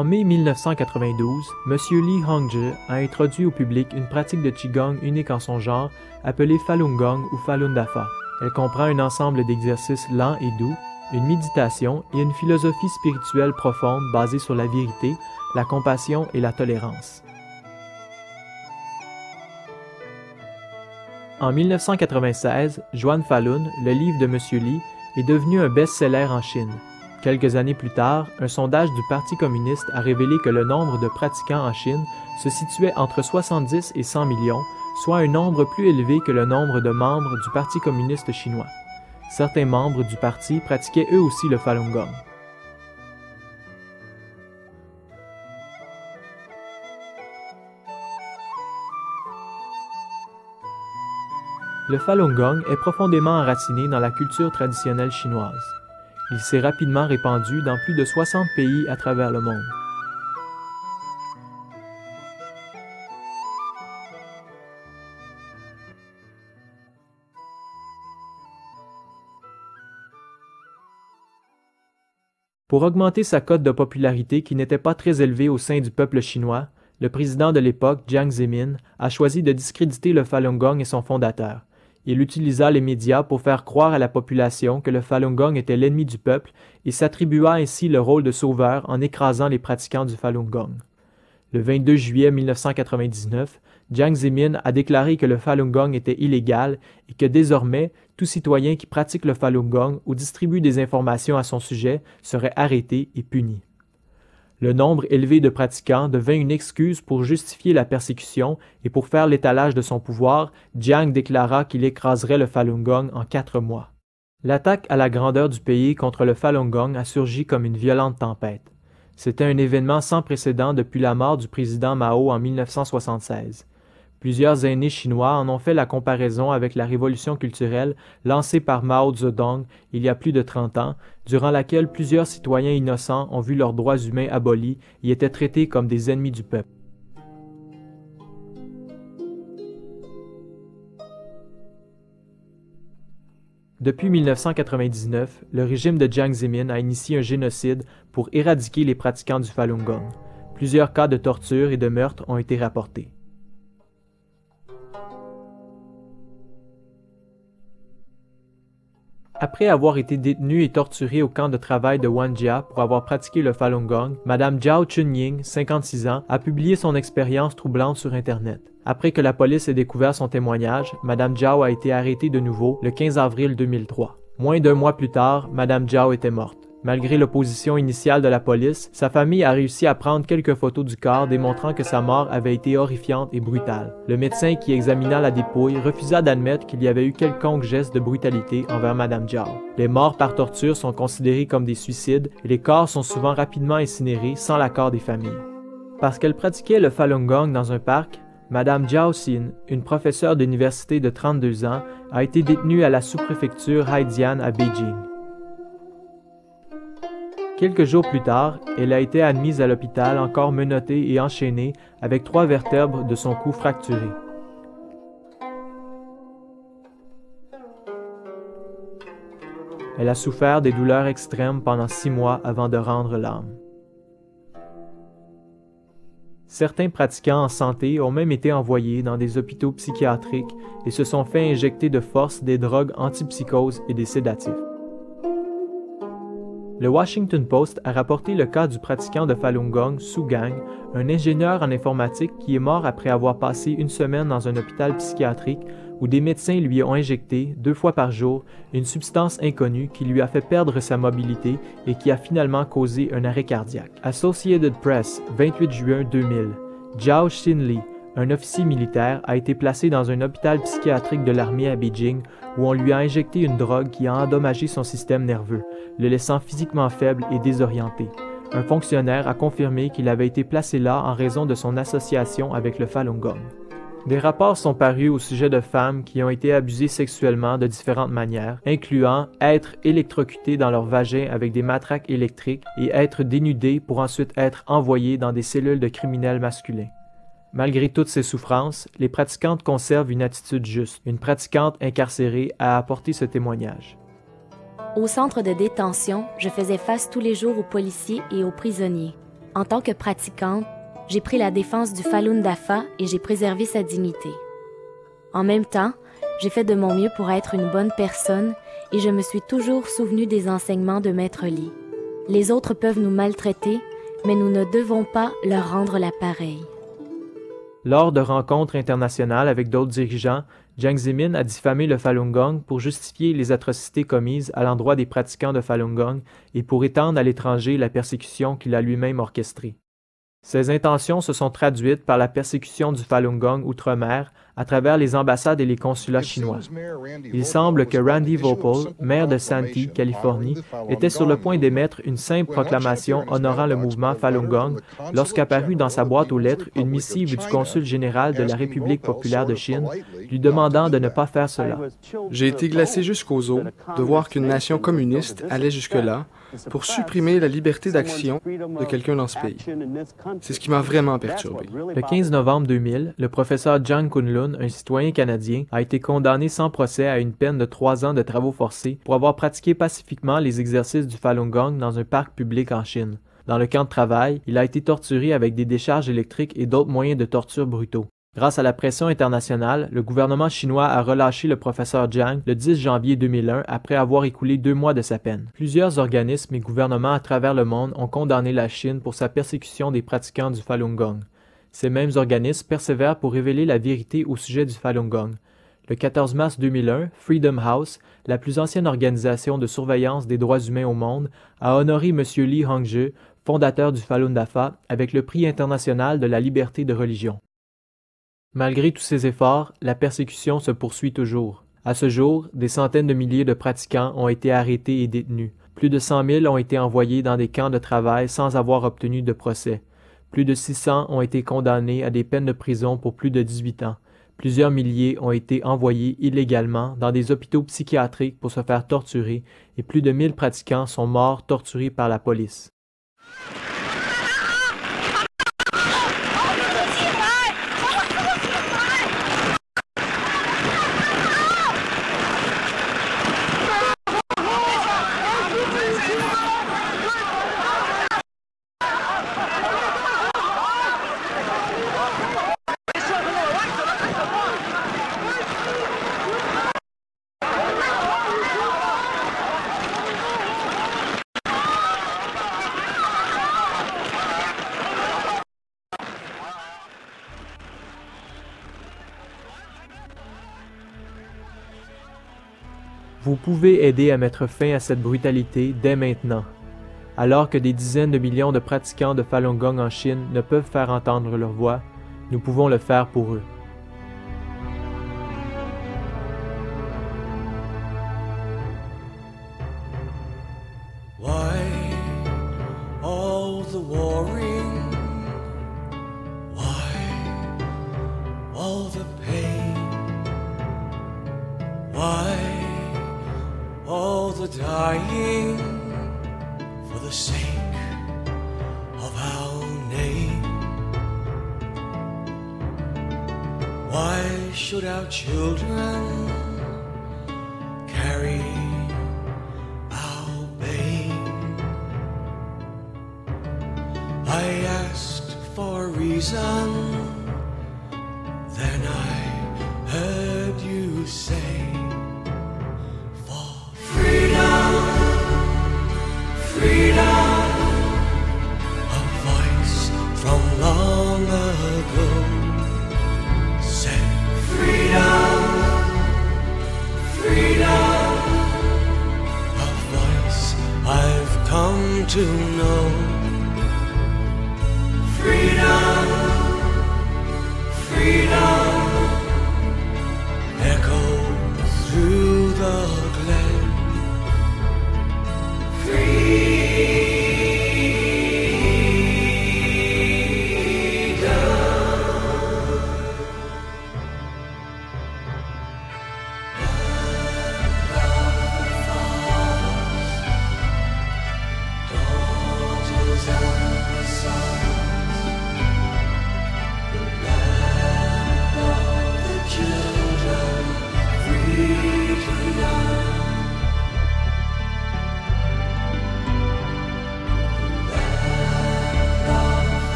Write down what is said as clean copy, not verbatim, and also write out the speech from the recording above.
En mai 1992, M. Lee Hongzhi a introduit au public une pratique de Qigong unique en son genre, appelée Falun Gong ou Falun Dafa. Elle comprend un ensemble d'exercices lents et doux, une méditation et une philosophie spirituelle profonde basée sur la vérité, la compassion et la tolérance. En 1996, Zhuan Falun, le livre de M. Li, est devenu un best-seller en Chine. Quelques années plus tard, un sondage du Parti communiste a révélé que le nombre de pratiquants en Chine se situait entre 70 et 100 millions, soit un nombre plus élevé que le nombre de membres du Parti communiste chinois. Certains membres du parti pratiquaient eux aussi le Falun Gong. Le Falun Gong est profondément enraciné dans la culture traditionnelle chinoise. Il s'est rapidement répandu dans plus de 60 pays à travers le monde. Pour augmenter sa cote de popularité qui n'était pas très élevée au sein du peuple chinois, le président de l'époque, Jiang Zemin, a choisi de discréditer le Falun Gong et son fondateur. Il utilisa les médias pour faire croire à la population que le Falun Gong était l'ennemi du peuple et s'attribua ainsi le rôle de sauveur en écrasant les pratiquants du Falun Gong. Le 22 juillet 1999, Jiang Zemin a déclaré que le Falun Gong était illégal et que désormais, tout citoyen qui pratique le Falun Gong ou distribue des informations à son sujet serait arrêté et puni. Le nombre élevé de pratiquants devint une excuse pour justifier la persécution et pour faire l'étalage de son pouvoir, Jiang déclara qu'il écraserait le Falun Gong en 4 mois. L'attaque à la grandeur du pays contre le Falun Gong a surgi comme une violente tempête. C'était un événement sans précédent depuis la mort du président Mao en 1976. Plusieurs aînés chinois en ont fait la comparaison avec la révolution culturelle lancée par Mao Zedong il y a plus de 30 ans, durant laquelle plusieurs citoyens innocents ont vu leurs droits humains abolis et étaient traités comme des ennemis du peuple. Depuis 1999, le régime de Jiang Zemin a initié un génocide pour éradiquer les pratiquants du Falun Gong. Plusieurs cas de torture et de meurtre ont été rapportés. Après avoir été détenue et torturée au camp de travail de Wanjia pour avoir pratiqué le Falun Gong, Mme Zhao Chunying, 56 ans, a publié son expérience troublante sur Internet. Après que la police ait découvert son témoignage, Mme Zhao a été arrêtée de nouveau le 15 avril 2003. Moins d'1 mois plus tard, Mme Zhao était morte. Malgré l'opposition initiale de la police, sa famille a réussi à prendre quelques photos du corps démontrant que sa mort avait été horrifiante et brutale. Le médecin qui examina la dépouille refusa d'admettre qu'il y avait eu quelconque geste de brutalité envers Mme Zhao. Les morts par torture sont considérés comme des suicides et les corps sont souvent rapidement incinérés sans l'accord des familles. Parce qu'elle pratiquait le Falun Gong dans un parc, Mme Zhao Xin, une professeure d'université de 32 ans, a été détenue à la sous-préfecture Haidian à Beijing. Quelques jours plus tard, elle a été admise à l'hôpital encore menottée et enchaînée avec 3 vertèbres de son cou fracturées. Elle a souffert des douleurs extrêmes pendant 6 mois avant de rendre l'âme. Certains pratiquants en santé ont même été envoyés dans des hôpitaux psychiatriques et se sont fait injecter de force des drogues antipsychoses et des sédatifs. Le Washington Post a rapporté le cas du pratiquant de Falun Gong, Su Gang, un ingénieur en informatique qui est mort après avoir passé une semaine dans un hôpital psychiatrique où des médecins lui ont injecté, 2 fois par jour, une substance inconnue qui lui a fait perdre sa mobilité et qui a finalement causé un arrêt cardiaque. Associated Press, 28 juin 2000. Zhao Xinli, un officier militaire, a été placé dans un hôpital psychiatrique de l'armée à Beijing où on lui a injecté une drogue qui a endommagé son système nerveux, le laissant physiquement faible et désorienté. Un fonctionnaire a confirmé qu'il avait été placé là en raison de son association avec le Falun Gong. Des rapports sont parus au sujet de femmes qui ont été abusées sexuellement de différentes manières, incluant être électrocutées dans leur vagin avec des matraques électriques et être dénudées pour ensuite être envoyées dans des cellules de criminels masculins. Malgré toutes ces souffrances, les pratiquantes conservent une attitude juste. Une pratiquante incarcérée a apporté ce témoignage. Au centre de détention, je faisais face tous les jours aux policiers et aux prisonniers. En tant que pratiquante, j'ai pris la défense du Falun Dafa et j'ai préservé sa dignité. En même temps, j'ai fait de mon mieux pour être une bonne personne et je me suis toujours souvenu des enseignements de Maître Lee. Les autres peuvent nous maltraiter, mais nous ne devons pas leur rendre l'appareil. Lors de rencontres internationales avec d'autres dirigeants, Jiang Zemin a diffamé le Falun Gong pour justifier les atrocités commises à l'endroit des pratiquants de Falun Gong et pour étendre à l'étranger la persécution qu'il a lui-même orchestrée. Ces intentions se sont traduites par la persécution du Falun Gong outre-mer à travers les ambassades et les consulats chinois. Il semble que Randy Voepel, maire de Santee, Californie, était sur le point d'émettre une simple proclamation honorant le mouvement Falun Gong lorsqu'apparut dans sa boîte aux lettres une missive du consul général de la République populaire de Chine lui demandant de ne pas faire cela. J'ai été glacé jusqu'aux os de voir qu'une nation communiste allait jusque-là pour supprimer la liberté d'action de quelqu'un dans ce pays. C'est ce qui m'a vraiment perturbé. Le 15 novembre 2000, le professeur Jiang Kunlun, un citoyen canadien, a été condamné sans procès à une peine de 3 ans de travaux forcés pour avoir pratiqué pacifiquement les exercices du Falun Gong dans un parc public en Chine. Dans le camp de travail, il a été torturé avec des décharges électriques et d'autres moyens de torture brutaux. Grâce à la pression internationale, le gouvernement chinois a relâché le professeur Jiang le 10 janvier 2001 après avoir écoulé 2 mois de sa peine. Plusieurs organismes et gouvernements à travers le monde ont condamné la Chine pour sa persécution des pratiquants du Falun Gong. Ces mêmes organismes persévèrent pour révéler la vérité au sujet du Falun Gong. Le 14 mars 2001, Freedom House, la plus ancienne organisation de surveillance des droits humains au monde, a honoré M. Li Hongzhi, fondateur du Falun Dafa, avec le prix international de la liberté de religion. Malgré tous ces efforts, la persécution se poursuit toujours. À ce jour, des centaines de milliers de pratiquants ont été arrêtés et détenus. Plus de 100 000 ont été envoyés dans des camps de travail sans avoir obtenu de procès. Plus de 600 ont été condamnés à des peines de prison pour plus de 18 ans. Plusieurs milliers ont été envoyés illégalement dans des hôpitaux psychiatriques pour se faire torturer et plus de 1000 pratiquants sont morts torturés par la police. Vous pouvez aider à mettre fin à cette brutalité dès maintenant. Alors que des dizaines de millions de pratiquants de Falun Gong en Chine ne peuvent faire entendre leur voix, nous pouvons le faire pour eux. Why all the warring? Why all the pain? Why all the dying for the sake of our name? Why should our children carry our pain? I asked for a reason